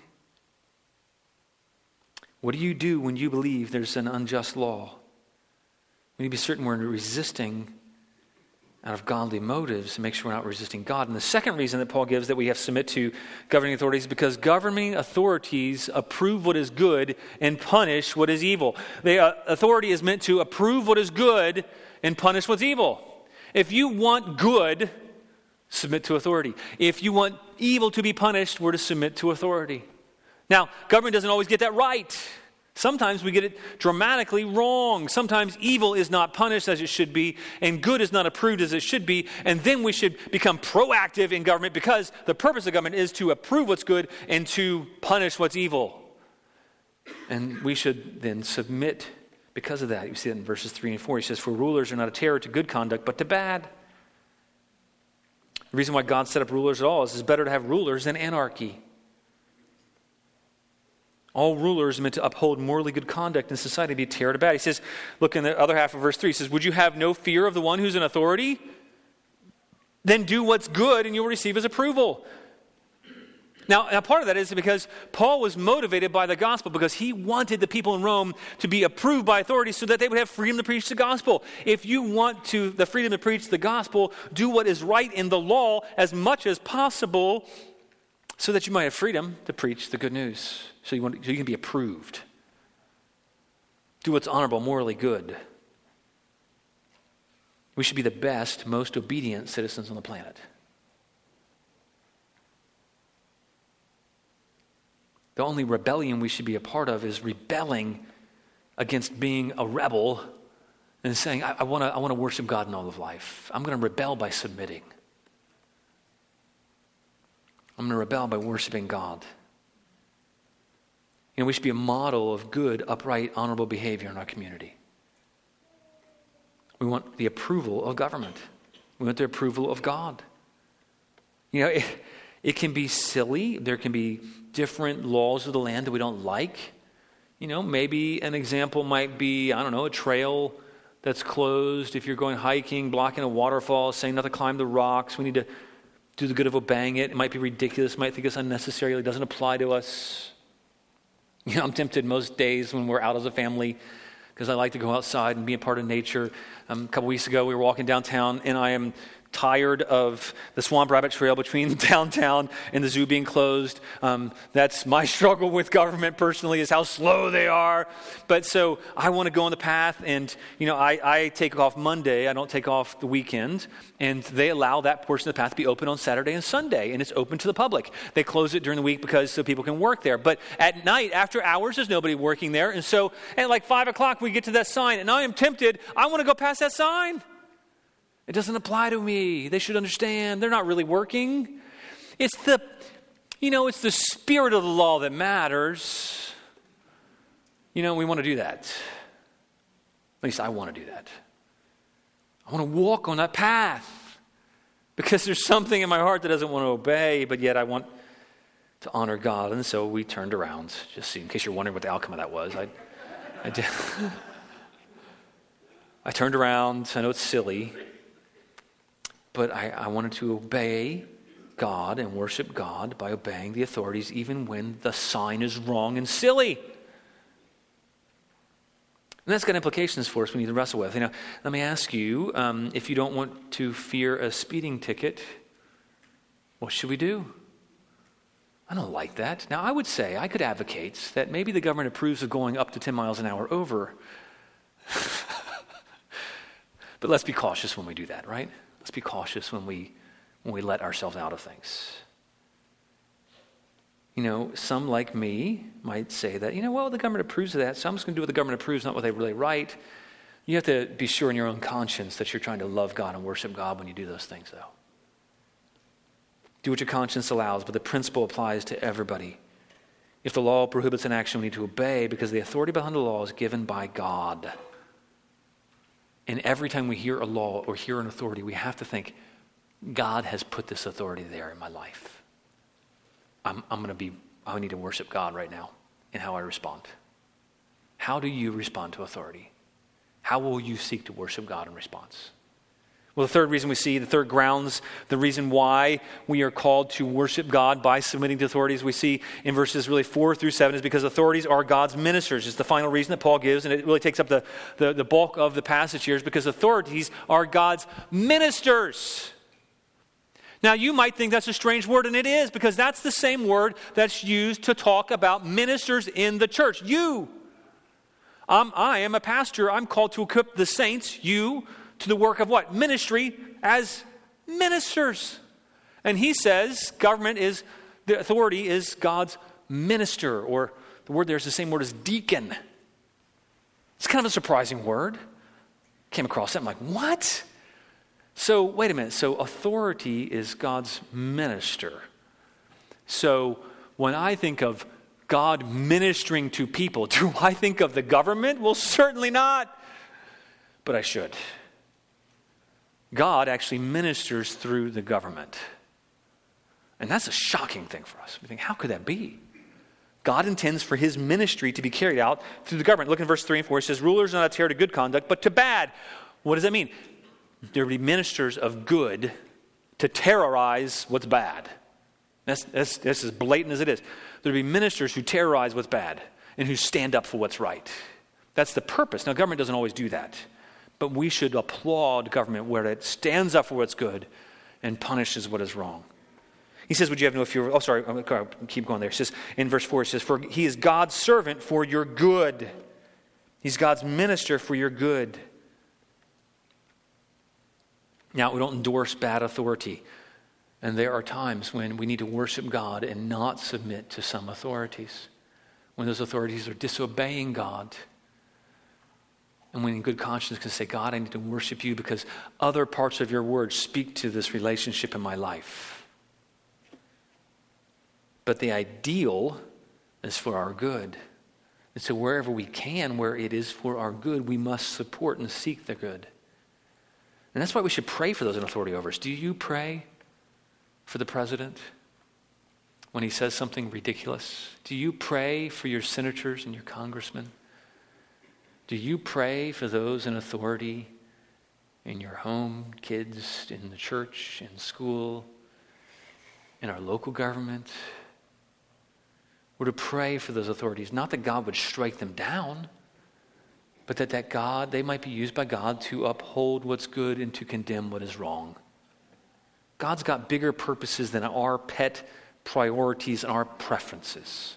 What do you do when you believe there's an unjust law? We need to be certain we're resisting out of godly motives and make sure we're not resisting God. And the second reason that Paul gives that we have to submit to governing authorities is because governing authorities approve what is good and punish what is evil. The authority is meant to approve what is good and punish what's evil. If you want good, submit to authority. If you want evil to be punished, we're to submit to authority. Now, government doesn't always get that right. Sometimes we get it dramatically wrong. Sometimes evil is not punished as it should be, and good is not approved as it should be, and then we should become proactive in government because the purpose of government is to approve what's good and to punish what's evil. And we should then submit because of that. You see that in verses 3 and 4. He says, "For rulers are not a terror to good conduct, but to bad." The reason why God set up rulers at all is it's better to have rulers than anarchy. All rulers are meant to uphold morally good conduct in society, be a terror to bad. He says, look in the other half of verse 3, he says, "Would you have no fear of the one who's in authority? Then do what's good and you'll receive his approval." Now, part of that is because Paul was motivated by the gospel because he wanted the people in Rome to be approved by authority so that they would have freedom to preach the gospel. If you want the freedom to preach the gospel, do what is right in the law as much as possible so that you might have freedom to preach the good news. So you can be approved. Do what's honorable, morally good. We should be the best, most obedient citizens on the planet. The only rebellion we should be a part of is rebelling against being a rebel and saying, I want to worship God in all of life. I'm going to rebel by submitting. I'm going to rebel by worshiping God. We should be a model of good, upright, honorable behavior in our community. We want the approval of government. We want the approval of God. It can be silly. There can be different laws of the land that we don't like. Maybe an example might be, a trail that's closed. If you're going hiking, blocking a waterfall, saying not to climb the rocks, we need to do the good of obeying it. It might be ridiculous. Might think it's unnecessary. It doesn't apply to us. I'm tempted most days when we're out as a family because I like to go outside and be a part of nature. A couple weeks ago, we were walking downtown, and I am tired of the Swamp Rabbit Trail between downtown and the zoo being closed. That's my struggle with government personally, is how slow they are. But so I want to go on the path, and I take off Monday. I don't take off the weekend, and they allow that portion of the path to be open on Saturday and Sunday, and it's open to the public. They close it during the week because so people can work there. But at night, after hours, there's nobody working there, and so at like 5 o'clock we get to that sign, and I am tempted. I want to go past that sign. It doesn't apply to me. They should understand. They're not really working. It's the spirit of the law that matters. We want to do that. At least I want to do that. I want to walk on that path because there's something in my heart that doesn't want to obey, but yet I want to honor God. And so we turned around, just in case you're wondering what the outcome of that was. I did. I turned around. I know it's silly, but I wanted to obey God and worship God by obeying the authorities even when the sign is wrong and silly. And that's got implications for us we need to wrestle with. Let me ask you, if you don't want to fear a speeding ticket, what should we do? I don't like that. Now, I would say, I could advocate that maybe the government approves of going up to 10 miles an hour over. But let's be cautious when we do that, right? Let's be cautious when we let ourselves out of things. Some like me might say that, the government approves of that, so I'm just going to do what the government approves, not what they really write. You have to be sure in your own conscience that you're trying to love God and worship God when you do those things, though. Do what your conscience allows, but the principle applies to everybody. If the law prohibits an action, we need to obey because the authority behind the law is given by God. And every time we hear a law or hear an authority, we have to think, God has put this authority there in my life. I need to worship God right now in how I respond. How do you respond to authority? How will you seek to worship God in response? Well, the third reason we see, the third grounds, the reason why we are called to worship God by submitting to authorities, we see in verses really 4 through 7 is because authorities are God's ministers. It's the final reason that Paul gives, and it really takes up the bulk of the passage here, is because authorities are God's ministers. Now, you might think that's a strange word, and it is, because that's the same word that's used to talk about ministers in the church. I am a pastor. I'm called to equip the saints, you, to the work of what? Ministry as ministers. And he says the authority is God's minister, or the word there is the same word as deacon. It's kind of a surprising word. Came across that, I'm like, what? So, wait a minute. So, authority is God's minister. So, when I think of God ministering to people, do I think of the government? Well, certainly not. But I should. God actually ministers through the government. And that's a shocking thing for us. We think, how could that be? God intends for his ministry to be carried out through the government. Look in verse 3 and 4. It says, rulers are not a terror to good conduct, but to bad. What does that mean? There will be ministers of good to terrorize what's bad. That's as blatant as it is. There will be ministers who terrorize what's bad and who stand up for what's right. That's the purpose. Now, government doesn't always do that. But we should applaud government where it stands up for what's good and punishes what is wrong. He says, would you have no fear? Oh, sorry, I'm going to keep going there. It says, in verse 4, it says, for he is God's servant for your good. He's God's minister for your good. Now, we don't endorse bad authority. And there are times when we need to worship God and not submit to some authorities. When those authorities are disobeying God. And when in good conscience can say, God, I need to worship you because other parts of your word speak to this relationship in my life. But the ideal is for our good. And so wherever we can, where it is for our good, we must support and seek the good. And that's why we should pray for those in authority over us. Do you pray for the president when he says something ridiculous? Do you pray for your senators and your congressmen? Do you pray for those in authority in your home, kids, in the church, in school, in our local government? We're to pray for those authorities, not that God would strike them down, but that God, they might be used by God to uphold what's good and to condemn what is wrong. God's got bigger purposes than our pet priorities and our preferences.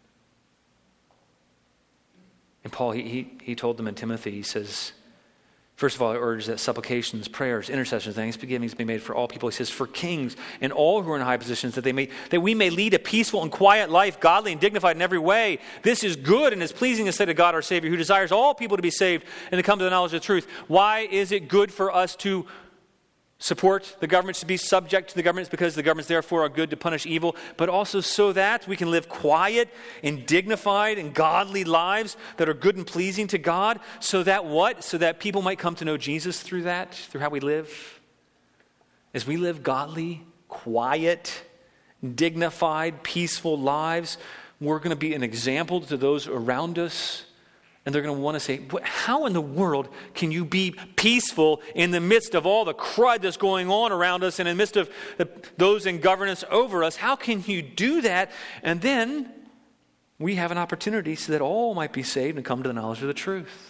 And Paul, he told them in Timothy, he says, first of all, I urge that supplications, prayers, intercessions, thanksgivings be made for all people. He says, for kings and all who are in high positions, that we may lead a peaceful and quiet life, godly and dignified in every way. This is good and is pleasing in the sight of God our Savior, who desires all people to be saved and to come to the knowledge of the truth. Why is it good for us to support the government, should be subject to the government because the governments therefore are good to punish evil, but also so that we can live quiet and dignified and godly lives that are good and pleasing to God, so that what? So that people might come to know Jesus through that, through how we live. As we live godly, quiet, dignified, peaceful lives, we're going to be an example to those around us. And they're going to want to say, how in the world can you be peaceful in the midst of all the crud that's going on around us and in the midst of those in governance over us? How can you do that? And then we have an opportunity so that all might be saved and come to the knowledge of the truth.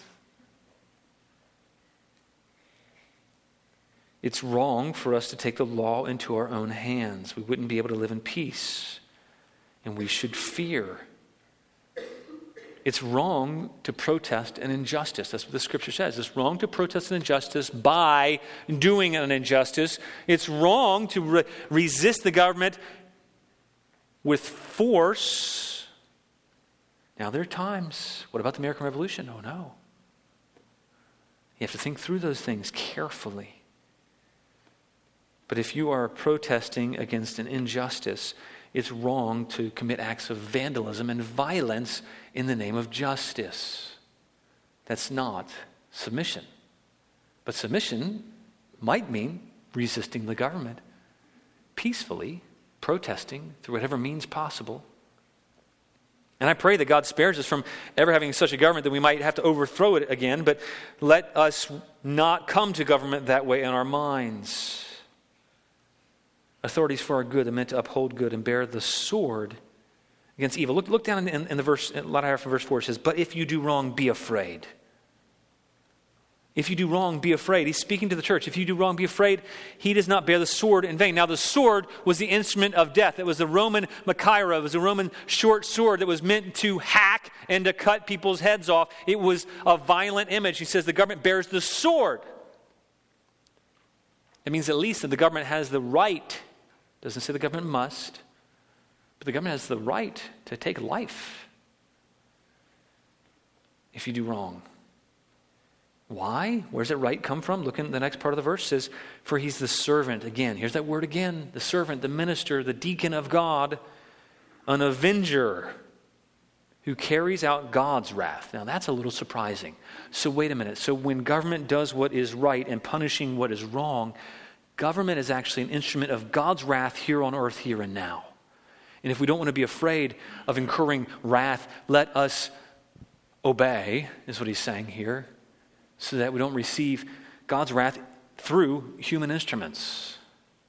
It's wrong for us to take the law into our own hands. We wouldn't be able to live in peace. And we should fear. It's wrong to protest an injustice. That's what the scripture says. It's wrong to protest an injustice by doing an injustice. It's wrong to resist the government with force. Now, there are times. What about the American Revolution? Oh, no. You have to think through those things carefully. But if you are protesting against an injustice, it's wrong to commit acts of vandalism and violence in the name of justice. That's not submission. But submission might mean resisting the government, peacefully protesting through whatever means possible. And I pray that God spares us from ever having such a government that we might have to overthrow it again, but let us not come to government that way in our minds. Authorities for our good are meant to uphold good and bear the sword against evil. Look down in the verse, in latter half of verse 4, it says, but if you do wrong, be afraid. If you do wrong, be afraid. He's speaking to the church. If you do wrong, be afraid. He does not bear the sword in vain. Now, the sword was the instrument of death. It was the Roman machaira. It was a Roman short sword that was meant to hack and to cut people's heads off. It was a violent image. He says the government bears the sword. It means at least that the government has the right. Doesn't say the government must, but the government has the right to take life if you do wrong. Why? Where does that right come from? Look in the next part of the verse. It says, for he's the servant. Again, here's that word again. The servant, the minister, the deacon of God, an avenger who carries out God's wrath. Now that's a little surprising. So wait a minute. So when government does what is right and punishing what is wrong, government is actually an instrument of God's wrath here on earth, here and now. And if we don't want to be afraid of incurring wrath, let us obey, is what he's saying here, so that we don't receive God's wrath through human instruments.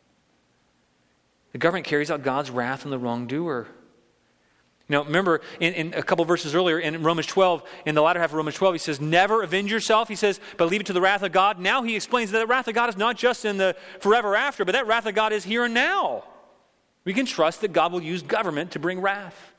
The government carries out God's wrath on the wrongdoer. You know, remember in a couple verses earlier in Romans 12, in the latter half of Romans 12, he says, never avenge yourself. He says, but leave it to the wrath of God. Now he explains that the wrath of God is not just in the forever after, but that wrath of God is here and now. We can trust that God will use government to bring wrath.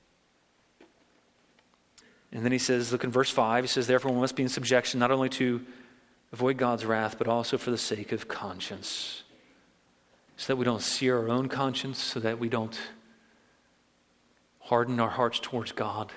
And then he says, look in verse 5, he says, therefore we must be in subjection not only to avoid God's wrath, but also for the sake of conscience. So that we don't sear our own conscience, so that we don't harden our hearts towards God,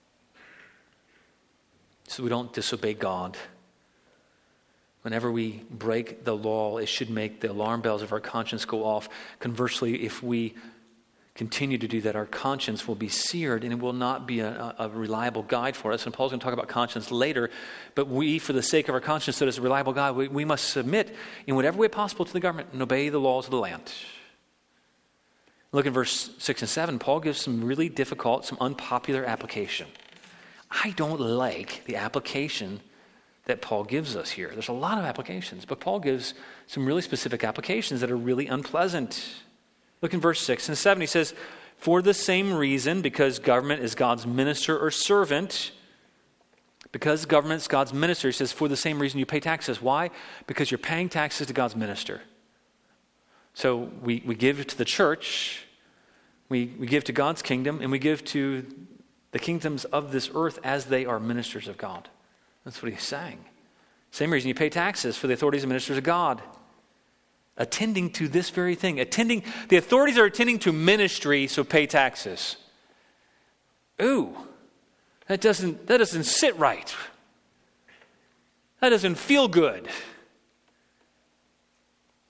so we don't disobey God. Whenever we break the law, it should make the alarm bells of our conscience go off. Conversely, if we continue to do that, our conscience will be seared and it will not be a reliable guide for us. And Paul's going to talk about conscience later, but we, for the sake of our conscience, that is a reliable guide, we must submit in whatever way possible to the government and obey the laws of the land. Look at verse 6 and 7. Paul gives some really difficult, some unpopular application. I don't like the application that Paul gives us here. There's a lot of applications, but Paul gives some really specific applications that are really unpleasant. Look in verse 6 and 7. He says, for the same reason, because government is God's minister or servant, because government is God's minister, he says, for the same reason you pay taxes. Why? Because you're paying taxes to God's minister. So we give to the church, we give to God's kingdom, and we give to the kingdoms of this earth as they are ministers of God. That's what he's saying. Same reason you pay taxes, for the authorities and ministers of God. Attending to this very thing. The authorities are attending to ministry, so pay taxes. Ooh, that doesn't sit right. That doesn't feel good.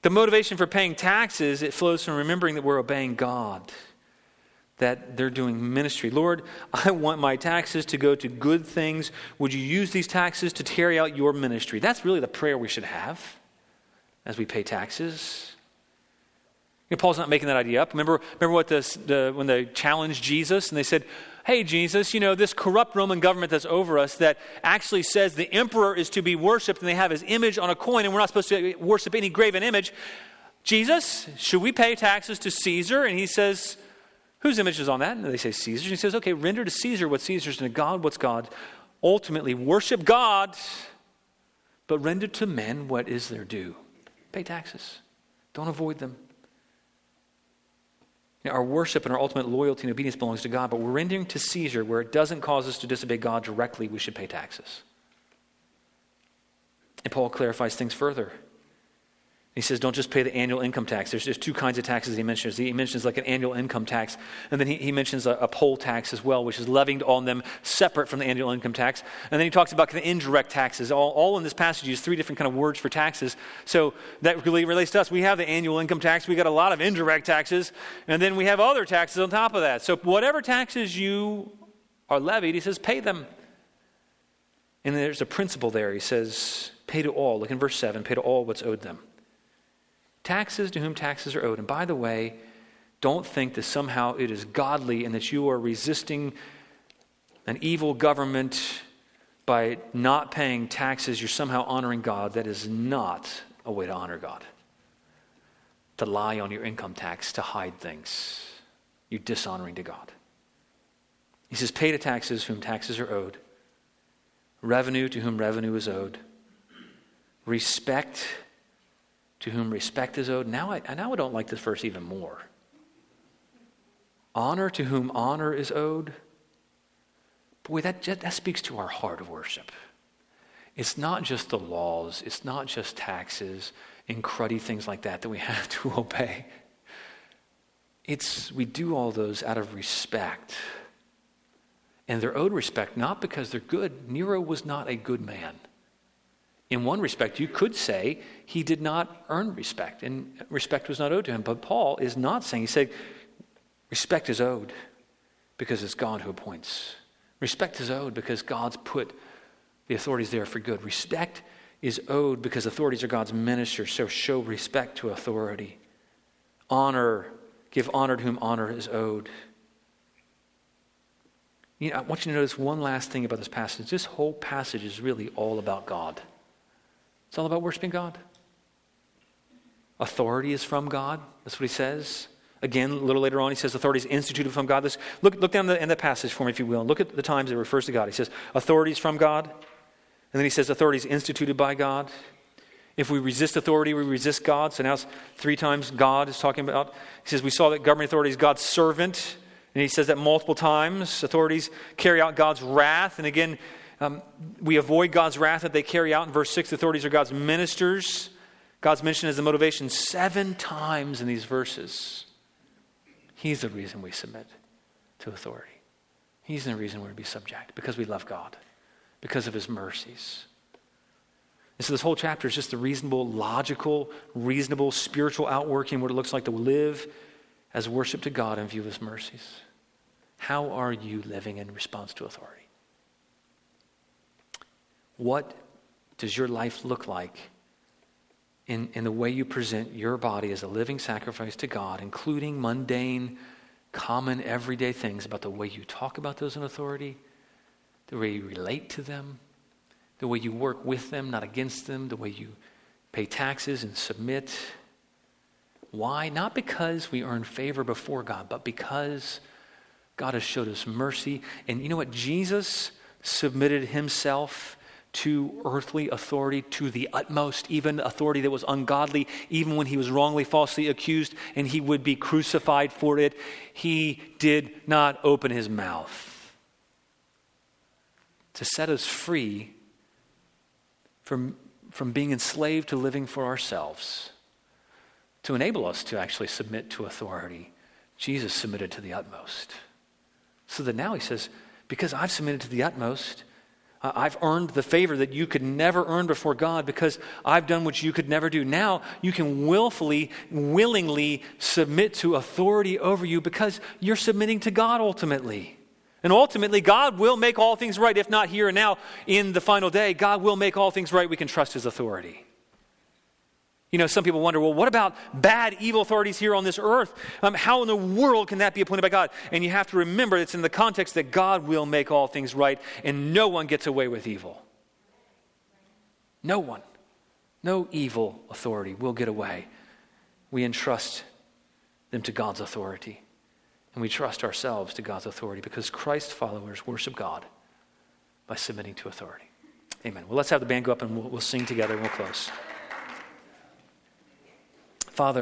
The motivation for paying taxes, it flows from remembering that we're obeying God, that they're doing ministry. Lord, I want my taxes to go to good things. Would you use these taxes to carry out your ministry? That's really the prayer we should have as we pay taxes. You know, Paul's not making that idea up. Remember what when they challenged Jesus and they said, hey, Jesus, this corrupt Roman government that's over us that actually says the emperor is to be worshipped and they have his image on a coin and we're not supposed to worship any graven image. Jesus, should we pay taxes to Caesar? And he says, whose image is on that? And they say Caesar's. And he says, okay, render to Caesar what Caesar's and to God what's God. Ultimately, worship God, but render to men what is their due. Pay taxes. Don't avoid them. Our worship and our ultimate loyalty and obedience belongs to God, but we're rendering to Caesar where it doesn't cause us to disobey God directly, we should pay taxes. And Paul clarifies things further. He says, don't just pay the annual income tax. There's two kinds of taxes he mentions. He mentions like an annual income tax, and then he mentions a poll tax as well, which is levied on them separate from the annual income tax. And then he talks about the indirect taxes. All in this passage, use three different kind of words for taxes. So that really relates to us. We have the annual income tax. We got a lot of indirect taxes, and then we have other taxes on top of that. So whatever taxes you are levied, he says, pay them. And there's a principle there. He says, pay to all. Look in verse 7, pay to all what's owed them. Taxes to whom taxes are owed. And by the way, don't think that somehow it is godly and that you are resisting an evil government by not paying taxes. You're somehow honoring God. That is not a way to honor God. To lie on your income tax, to hide things. You're dishonoring to God. He says, pay to taxes whom taxes are owed. Revenue to whom revenue is owed. Respect to whom respect is owed. Now I don't like this verse even more. Honor to whom honor is owed. Boy, that speaks to our heart of worship. It's not just the laws. It's not just taxes and cruddy things like that we have to obey. We do all those out of respect. And they're owed respect not because they're good. Nero was not a good man. In one respect, you could say he did not earn respect, and respect was not owed to him. But Paul is not saying, he's saying respect is owed because it's God who appoints. Respect is owed because God's put the authorities there for good. Respect is owed because authorities are God's ministers, so show respect to authority. Honor, give honor to whom honor is owed. I want you to notice one last thing about this passage. This whole passage is really all about God. It's all about worshiping God. Authority is from God. That's what he says. Again, a little later on, he says authority is instituted from God. Look down in the passage for me, if you will. And look at the times it refers to God. He says authority is from God. And then he says authority is instituted by God. If we resist authority, we resist God. So now it's 3 times God is talking about. He says we saw that government authority is God's servant. And he says that multiple times. Authorities carry out God's wrath. And again, we avoid God's wrath that they carry out. In verse 6, authorities are God's ministers. God's mention is the motivation 7 times in these verses. He's the reason we submit to authority. He's the reason we're to be subject, because we love God, because of his mercies. And so this whole chapter is just the reasonable, reasonable spiritual outworking what it looks like to live as worship to God in view of his mercies. How are you living in response to authority? What does your life look like in the way you present your body as a living sacrifice to God, including mundane, common, everyday things about the way you talk about those in authority, the way you relate to them, the way you work with them, not against them, the way you pay taxes and submit? Why? Not because we earn favor before God, but because God has showed us mercy. And you know what? Jesus submitted himself to earthly authority to the utmost, even authority that was ungodly, even when he was wrongly, falsely accused, and he would be crucified for it. He did not open his mouth to set us free from being enslaved to living for ourselves, to enable us to actually submit to authority. Jesus submitted to the utmost. So that now he says, because I've submitted to the utmost, I've earned the favor that you could never earn before God because I've done what you could never do. Now you can willingly submit to authority over you because you're submitting to God ultimately. And ultimately, God will make all things right. If not here and now, in the final day, God will make all things right. We can trust his authority. You know, some people wonder, well, what about bad, evil authorities here on this earth? How in the world can that be appointed by God? And you have to remember it's in the context that God will make all things right and no one gets away with evil. No one. No evil authority will get away. We entrust them to God's authority. And we trust ourselves to God's authority because Christ followers worship God by submitting to authority. Amen. Well, let's have the band go up and we'll sing together and we'll close. Father,